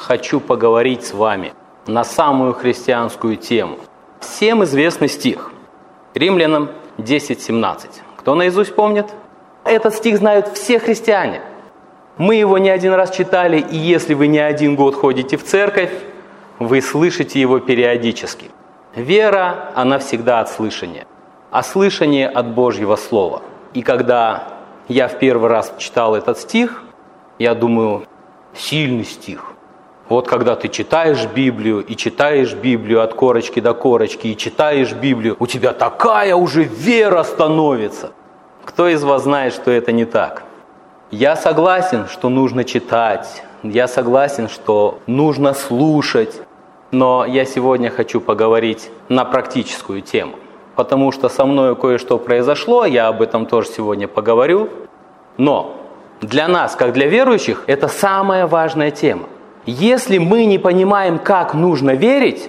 хочу поговорить с вами на самую христианскую тему. Всем известный стих. Римлянам 10:17. Кто наизусть помнит? Этот стих знают все христиане. Мы его не один раз читали, и если вы не один год ходите в церковь, вы слышите его периодически. Вера, она всегда от слышания, а слышание от Божьего Слова. И когда я в первый раз читал этот стих, я думаю, сильный стих. Вот когда ты читаешь Библию, и читаешь Библию от корочки до корочки, и читаешь Библию, у тебя такая уже вера становится. Кто из вас знает, что это не так? Я согласен, что нужно читать, я согласен, что нужно слушать, но я сегодня хочу поговорить на практическую тему, потому что со мной кое-что произошло, я об этом тоже сегодня поговорю, но для нас, как для верующих, это самая важная тема. Если мы не понимаем, как нужно верить,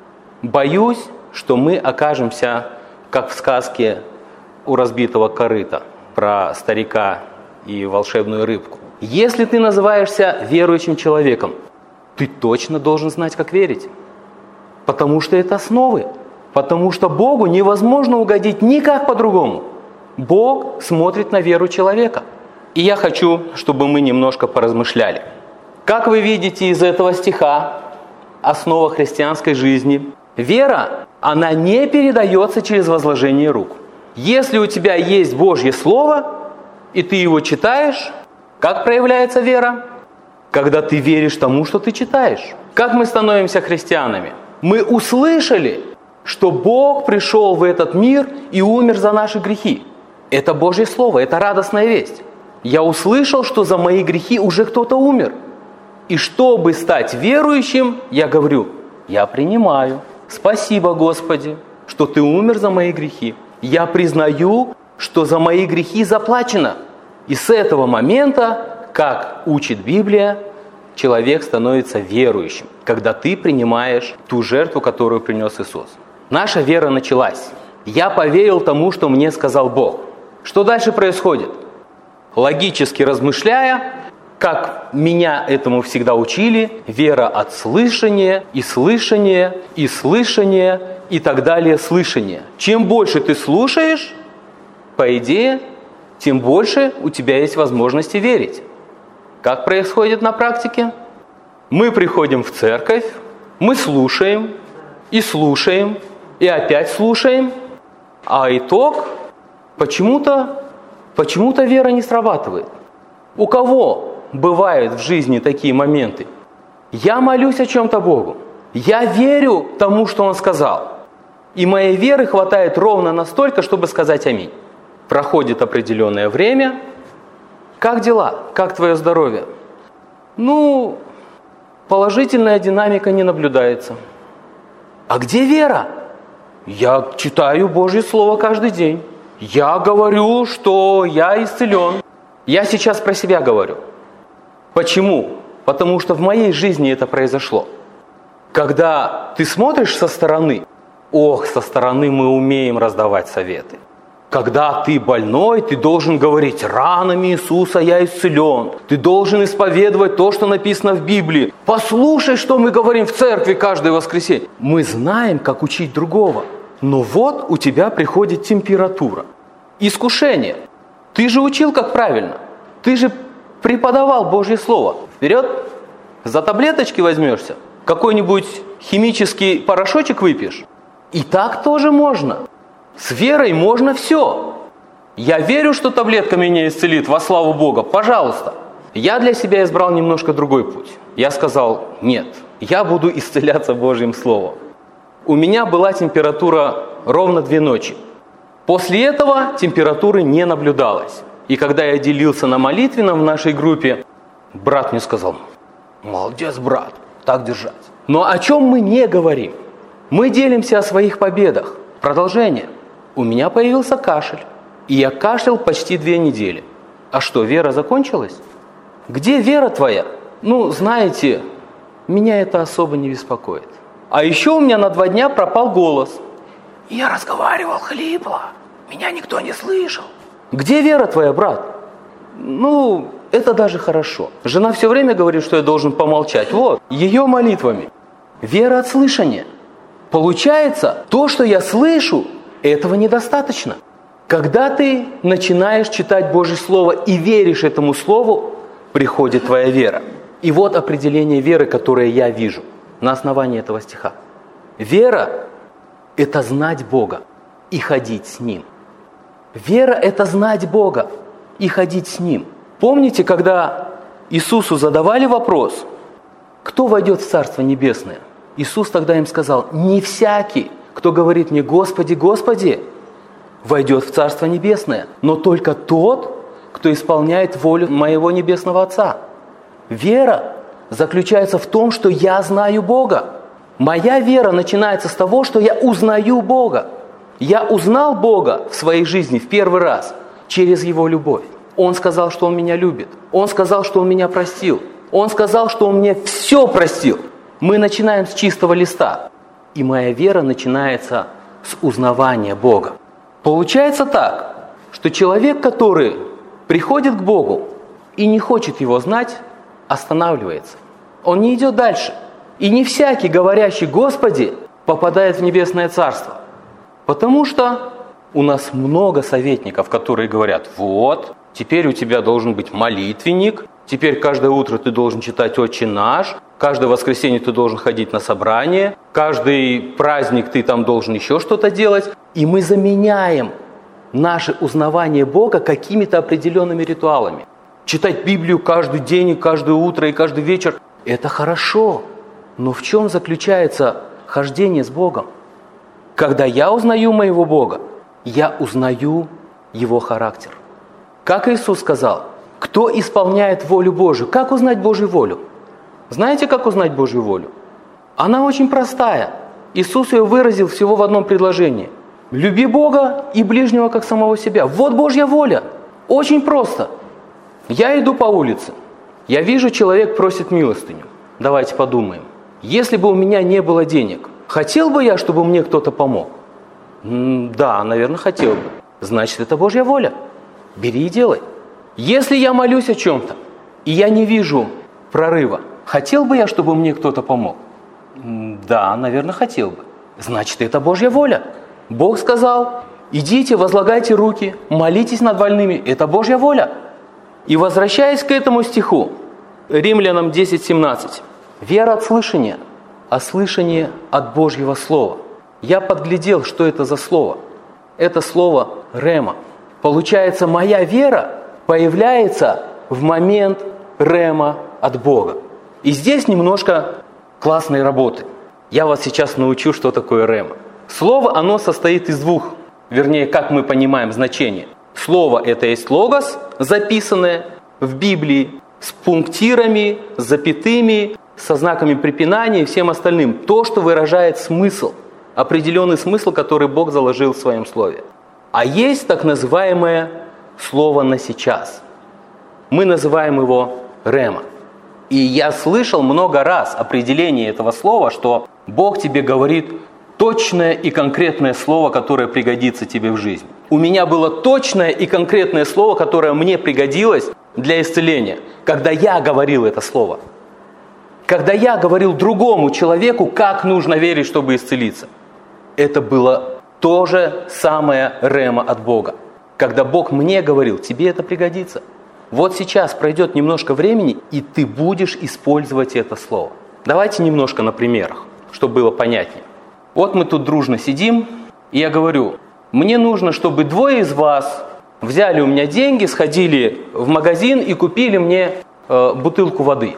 боюсь, что мы окажемся, как в сказке у разбитого корыта про старика и волшебную рыбку. Если ты называешься верующим человеком, ты точно должен знать, как верить. Потому что это основы. Потому что Богу невозможно угодить никак по-другому. Бог смотрит на веру человека. И я хочу, чтобы мы немножко поразмышляли. Как вы видите из этого стиха, основа христианской жизни, вера, она не передается через возложение рук. Если у тебя есть Божье Слово, и ты его читаешь, как проявляется вера? Когда ты веришь тому, что ты читаешь. Как мы становимся христианами? Мы услышали, что Бог пришел в этот мир и умер за наши грехи. Это Божье Слово, это радостная весть. Я услышал, что за мои грехи уже кто-то умер. И чтобы стать верующим, я говорю, я принимаю. Спасибо, Господи, что Ты умер за мои грехи. Я признаю, что за мои грехи заплачено. И с этого момента, как учит Библия, человек становится верующим, когда ты принимаешь ту жертву, которую принес Иисус. Наша вера началась. Я поверил тому, что мне сказал Бог. Что дальше происходит? Логически размышляя, как меня этому всегда учили, вера от слышания, и слышания, и слышания, и так далее, слышания. Чем больше ты слушаешь, по идее, тем больше у тебя есть возможности верить. Как происходит на практике? Мы приходим в церковь, мы слушаем, и опять слушаем, а итог почему-то вера не срабатывает. У кого бывают в жизни такие моменты? Я молюсь о чем-то Богу, я верю тому, что Он сказал, и моей веры хватает ровно настолько, чтобы сказать аминь. Проходит определенное время. Как дела? Как твое здоровье? Положительная динамика не наблюдается. А где вера? Я читаю Божье Слово каждый день. Я говорю, что я исцелен. Я сейчас про себя говорю. Почему? Потому что в моей жизни это произошло. Когда ты смотришь со стороны, со стороны мы умеем раздавать советы. Когда ты больной, ты должен говорить, ранами Иисуса я исцелен. Ты должен исповедовать то, что написано в Библии. Послушай, что мы говорим в церкви каждое воскресенье. Мы знаем, как учить другого. Но вот у тебя приходит температура. Искушение. Ты же учил, как правильно. Ты же преподавал Божье Слово. Вперед. За таблеточки возьмешься. Какой-нибудь химический порошочек выпьешь. И так тоже можно. С верой можно все. Я верю, что таблетка меня исцелит, во славу Бога. Пожалуйста. Я для себя избрал немножко другой путь. Я сказал, нет, я буду исцеляться Божьим Словом. У меня была температура ровно 2 ночи. После этого температуры не наблюдалось. И когда я делился на молитвенном в нашей группе, брат мне сказал, молодец, брат, так держать. Но о чем мы не говорим? Мы делимся о своих победах. Продолжение. У меня появился кашель, и я кашлял почти 2 недели. А что, вера закончилась? Где вера твоя? Знаете, меня это особо не беспокоит. А еще у меня на 2 дня пропал голос. Я разговаривал хрипло, меня никто не слышал. Где вера твоя, брат? Это даже хорошо. Жена все время говорит, что я должен помолчать. Вот, ее молитвами. Вера от слышания. Получается, то, что я слышу, этого недостаточно. Когда ты начинаешь читать Божье Слово и веришь этому Слову, приходит твоя вера. И вот определение веры, которое я вижу на основании этого стиха. Вера – это знать Бога и ходить с Ним. Вера – это знать Бога и ходить с Ним. Помните, когда Иисусу задавали вопрос, кто войдет в Царство Небесное? Иисус тогда им сказал, не всякий, кто говорит мне, Господи, Господи, войдет в Царство Небесное, но только тот, кто исполняет волю моего Небесного Отца. Вера заключается в том, что я знаю Бога. Моя вера начинается с того, что я узнаю Бога. Я узнал Бога в своей жизни в первый раз через Его любовь. Он сказал, что Он меня любит. Он сказал, что Он меня простил. Он сказал, что Он мне все простил. Мы начинаем с чистого листа. И моя вера начинается с узнавания Бога. Получается так, что человек, который приходит к Богу и не хочет Его знать, останавливается. Он не идет дальше. И не всякий, говорящий «Господи», попадает в Небесное Царство. Потому что у нас много советников, которые говорят, вот, теперь у тебя должен быть молитвенник, теперь каждое утро ты должен читать «Отче наш», каждое воскресенье ты должен ходить на собрание, каждый праздник ты там должен еще что-то делать. И мы заменяем наше узнавание Бога какими-то определенными ритуалами. Читать Библию каждый день, и каждое утро, и каждый вечер – это хорошо. Но в чем заключается хождение с Богом? Когда я узнаю моего Бога, я узнаю Его характер. Как Иисус сказал, кто исполняет волю Божию? Как узнать Божью волю? Знаете, как узнать Божью волю? Она очень простая. Иисус ее выразил всего в одном предложении. Люби Бога и ближнего, как самого себя. Вот Божья воля. Очень просто. Я иду по улице. Я вижу, человек просит милостыню. Давайте подумаем. Если бы у меня не было денег, хотел бы я, чтобы мне кто-то помог? Да, наверное, хотел бы. Значит, это Божья воля. Бери и делай. Если я молюсь о чем-то, и я не вижу прорыва, хотел бы я, чтобы мне кто-то помог? Да, наверное, хотел бы. Значит, это Божья воля. Бог сказал, идите, возлагайте руки, молитесь над больными. Это Божья воля. И возвращаясь к этому стиху, Римлянам 10:17. Вера от слышания, а слышание от Божьего Слова. Я подглядел, что это за слово. Это слово «рема». Получается, моя вера появляется в момент рема от Бога. И здесь немножко классной работы. Я вас сейчас научу, что такое рема. Слово, оно состоит из двух, вернее, как мы понимаем значение. Слово – это есть логос, записанное в Библии, с пунктирами, с запятыми, со знаками препинания и всем остальным. То, что выражает смысл, определенный смысл, который Бог заложил в своем слове. А есть так называемое слово «на сейчас». Мы называем его рема. И я слышал много раз определение этого слова, что Бог тебе говорит точное и конкретное слово, которое пригодится тебе в жизни. У меня было точное и конкретное слово, которое мне пригодилось для исцеления, когда я говорил это слово. Когда я говорил другому человеку, как нужно верить, чтобы исцелиться. Это было то же самое рема от Бога. Когда Бог мне говорил, тебе это пригодится. Вот сейчас пройдет немножко времени, и ты будешь использовать это слово. Давайте немножко на примерах, чтобы было понятнее. Вот мы тут дружно сидим, и я говорю, мне нужно, чтобы 2 из вас взяли у меня деньги, сходили в магазин и купили мне бутылку воды.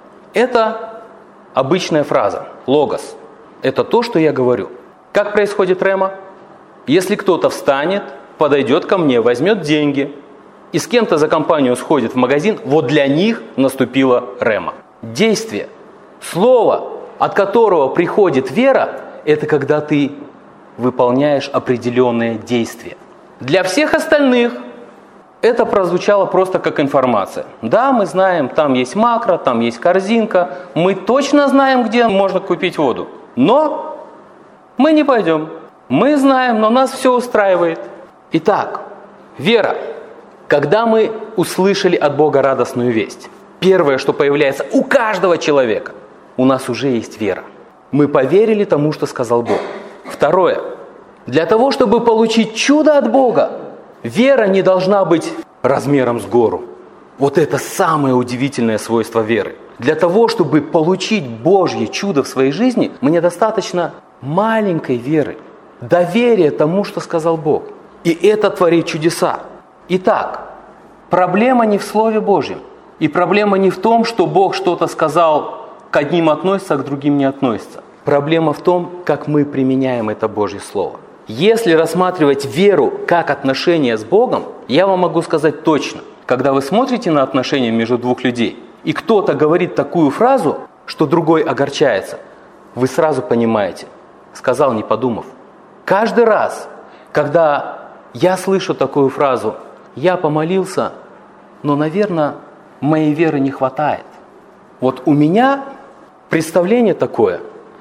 Это обычная фраза, логос. Это то, что я говорю. Как происходит рема? Если кто-то встанет, подойдет ко мне, возьмет деньги и с кем-то за компанию сходит в магазин, вот для них наступила рема. Действие, слово, от которого приходит вера, это когда ты выполняешь определенные действия. Для всех остальных это прозвучало просто как информация. Да, мы знаем, там есть макро, там есть корзинка, мы точно знаем, где можно купить воду. Но мы не пойдем. Мы знаем, но нас все устраивает. Итак, вера Когда мы услышали от Бога радостную весть, первое, что появляется у каждого человека, у нас уже есть вера. Мы поверили тому, что сказал Бог. Второе. Для того, чтобы получить чудо от Бога, вера не должна быть размером с гору. Вот это самое удивительное свойство веры. Для того, чтобы получить Божье чудо в своей жизни, мне достаточно маленькой веры, доверия тому, что сказал Бог. И это творит чудеса. Итак, проблема не в Слове Божьем. И проблема не в том, что Бог что-то сказал, к одним относится, а к другим не относится. Проблема в том, как мы применяем это Божье Слово. Если рассматривать веру как отношение с Богом, я вам могу сказать точно, когда вы смотрите на отношения между двух людей, и кто-то говорит такую фразу, что другой огорчается, вы сразу понимаете, сказал, не подумав. Каждый раз, когда я слышу такую фразу, я помолился, но, наверное, моей веры не хватает. Вот у меня представление такое,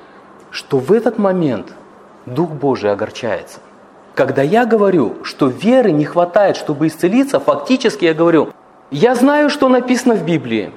что в этот момент Дух Божий огорчается. Когда я говорю, что веры не хватает, чтобы исцелиться, фактически я говорю, я знаю, что написано в Библии,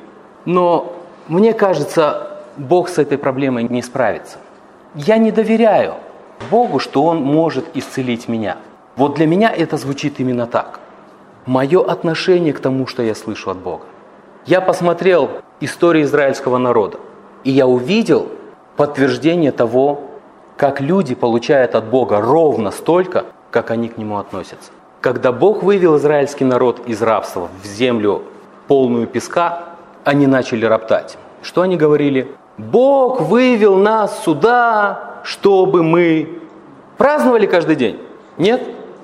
но мне кажется, Бог с этой проблемой не справится. Я не доверяю Богу, что Он может исцелить меня. Вот для меня это звучит именно так. Мое отношение к тому, что я слышу от Бога. Я посмотрел историю израильского народа, и я увидел подтверждение того, как люди получают от Бога ровно столько, как они к Нему относятся. Когда Бог вывел израильский народ из рабства в землю полную песка, они начали роптать. Что они говорили? Бог вывел нас сюда, чтобы мы праздновали каждый день. Нет?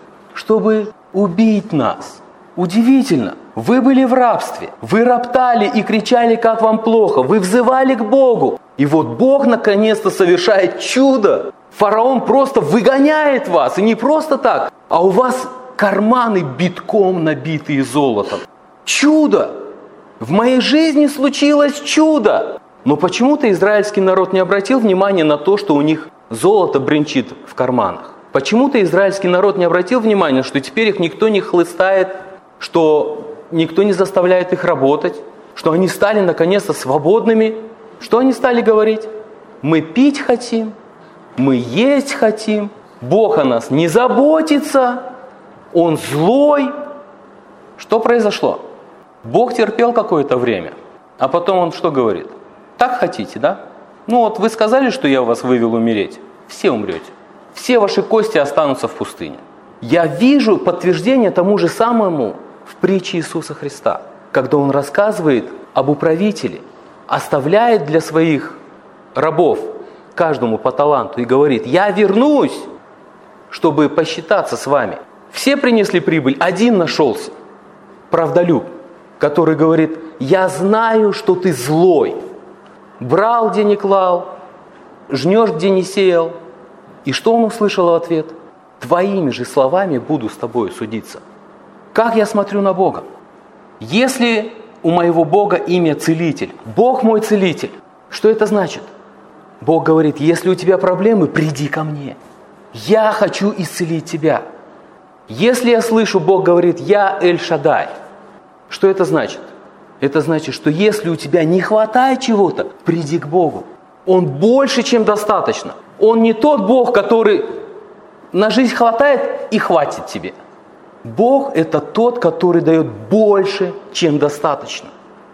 Чтобы убить нас. Удивительно. Вы были в рабстве. Вы роптали и кричали, как вам плохо. Вы взывали к Богу. И вот Бог наконец-то совершает чудо. Фараон просто выгоняет вас. И не просто так, а у вас карманы битком набитые золотом. Чудо! В моей жизни случилось чудо! Но почему-то израильский народ не обратил внимания на то, что у них золото бренчит в карманах. Почему-то израильский народ не обратил внимания, что теперь их никто не хлыстает, что никто не заставляет их работать, что они стали наконец-то свободными. Что они стали говорить? Мы пить хотим, мы есть хотим, Бог о нас не заботится, Он злой. Что произошло? Бог терпел какое-то время, а потом Он что говорит? Так хотите, да? Ну вот вы сказали, что я вас вывел умереть. Все умрете. Все ваши кости останутся в пустыне. Я вижу подтверждение тому же самому в притче Иисуса Христа, когда Он рассказывает об управителе, оставляет для своих рабов каждому по таланту и говорит, я вернусь, чтобы посчитаться с вами. Все принесли прибыль, один нашелся, правдолюб, который говорит, я знаю, что ты злой, брал, где не клал, жнешь, где не сеял. И что он услышал в ответ? Твоими же словами буду с тобой судиться. Как я смотрю на Бога? Если у моего Бога имя Целитель, Бог мой Целитель, что это значит? Бог говорит, если у тебя проблемы, приди ко мне. Я хочу исцелить тебя. Если я слышу, Бог говорит, я Эль-Шаддай, что это значит? Это значит, что если у тебя не хватает чего-то, приди к Богу. Он больше, чем достаточно. Он не тот Бог, который на жизнь хватает и хватит тебе. Бог – это тот, который дает больше, чем достаточно.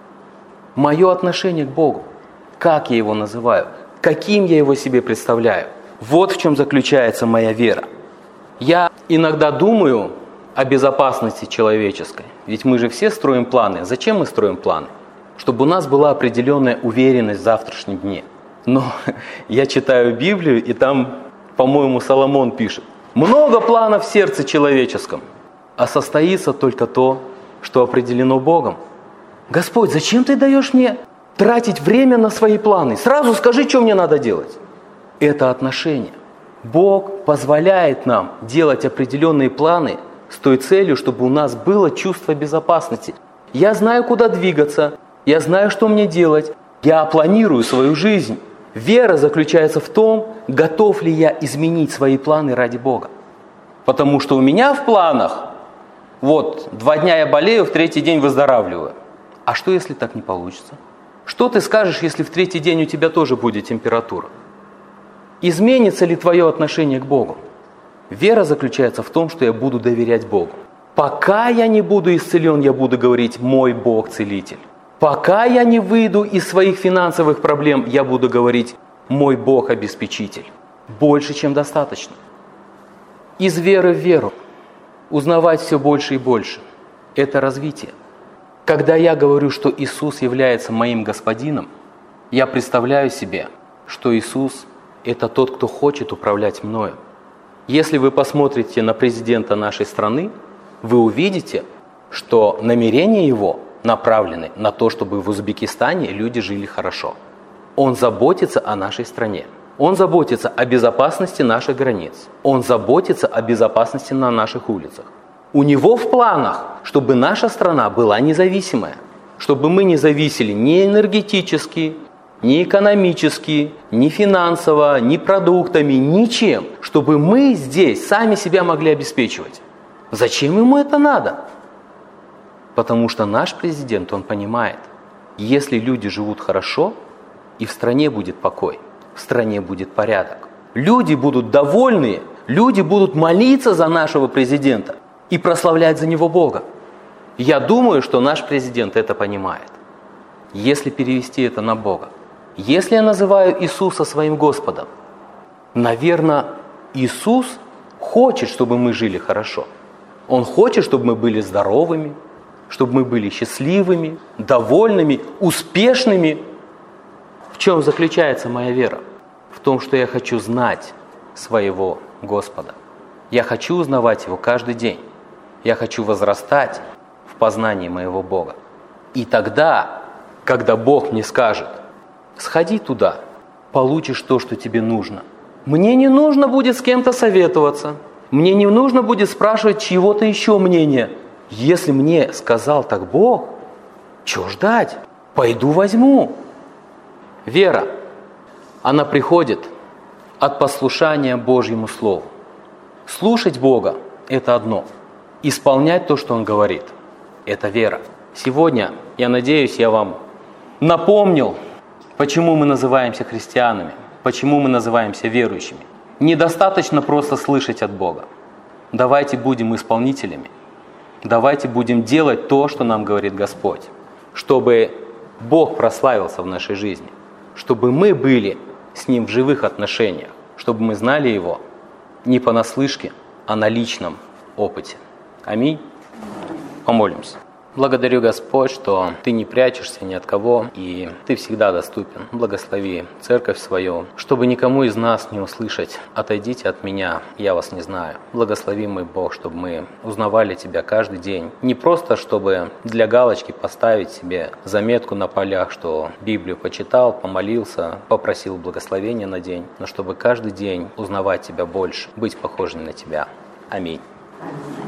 Мое отношение к Богу, как я Его называю, каким я Его себе представляю, вот в чем заключается моя вера. Я иногда думаю о безопасности человеческой, ведь мы же все строим планы. Зачем мы строим планы? Чтобы у нас была определенная уверенность в завтрашнем дне. Но я читаю Библию, и там, по-моему, Соломон пишет, много планов в сердце человеческом, а состоится только то, что определено Богом. Господь, зачем ты даешь мне тратить время на свои планы? Сразу скажи, что мне надо делать. Это отношение. Бог позволяет нам делать определенные планы с той целью, чтобы у нас было чувство безопасности. Я знаю, куда двигаться, я знаю, что мне делать, я планирую свою жизнь. Вера заключается в том, готов ли я изменить свои планы ради Бога. Потому что у меня в планах Вот, 2 дня я болею, в 3-й день выздоравливаю. А что, если так не получится? Что ты скажешь, если в 3-й день у тебя тоже будет температура? Изменится ли твое отношение к Богу? Вера заключается в том, что я буду доверять Богу. Пока я не буду исцелен, я буду говорить «мой Бог целитель». Пока я не выйду из своих финансовых проблем, я буду говорить «мой Бог обеспечитель». Больше, чем достаточно. Из веры в веру. Узнавать все больше и больше. Это развитие. Когда я говорю, что Иисус является моим Господином, я представляю себе, что Иисус – это тот, кто хочет управлять мною. Если вы посмотрите на президента нашей страны, вы увидите, что намерения его направлены на то, чтобы в Узбекистане люди жили хорошо. Он заботится о нашей стране. Он заботится о безопасности наших границ. Он заботится о безопасности на наших улицах. У него в планах, чтобы наша страна была независимая, чтобы мы не зависели ни энергетически, ни экономически, ни финансово, ни продуктами, ничем, чтобы мы здесь сами себя могли обеспечивать. Зачем ему это надо? Потому что наш президент, он понимает, если люди живут хорошо, и в стране будет покой, в стране будет порядок. Люди будут довольны, люди будут молиться за нашего президента и прославлять за него Бога. Я думаю, что наш президент это понимает. Если перевести это на Бога, если я называю Иисуса своим Господом, наверное, Иисус хочет, чтобы мы жили хорошо. Он хочет, чтобы мы были здоровыми, чтобы мы были счастливыми, довольными, успешными. В чем заключается моя вера? В том, что я хочу знать своего Господа. Я хочу узнавать Его каждый день. Я хочу возрастать в познании моего Бога. И тогда, когда Бог мне скажет, сходи туда, получишь то, что тебе нужно. Мне не нужно будет с кем-то советоваться. Мне не нужно будет спрашивать чьего-то еще мнения. Если мне сказал так Бог, чего ждать? Пойду возьму. Вера, она приходит от послушания Божьему Слову. Слушать Бога – это одно. Исполнять то, что Он говорит – это вера. Сегодня, я надеюсь, я вам напомнил, почему мы называемся христианами, почему мы называемся верующими. Недостаточно просто слышать от Бога. Давайте будем исполнителями. Давайте будем делать то, что нам говорит Господь, чтобы Бог прославился в нашей жизни, чтобы мы были с Ним в живых отношениях, чтобы мы знали Его не понаслышке, а на личном опыте. Аминь. Помолимся. Благодарю, Господь, что Ты не прячешься ни от кого, и Ты всегда доступен. Благослови церковь свою, чтобы никому из нас не услышать: «Отойдите от меня, я вас не знаю». Благослови, мой Бог, чтобы мы узнавали Тебя каждый день. Не просто, чтобы для галочки поставить себе заметку на полях, что Библию почитал, помолился, попросил благословения на день, но чтобы каждый день узнавать Тебя больше, быть похожим на Тебя. Аминь.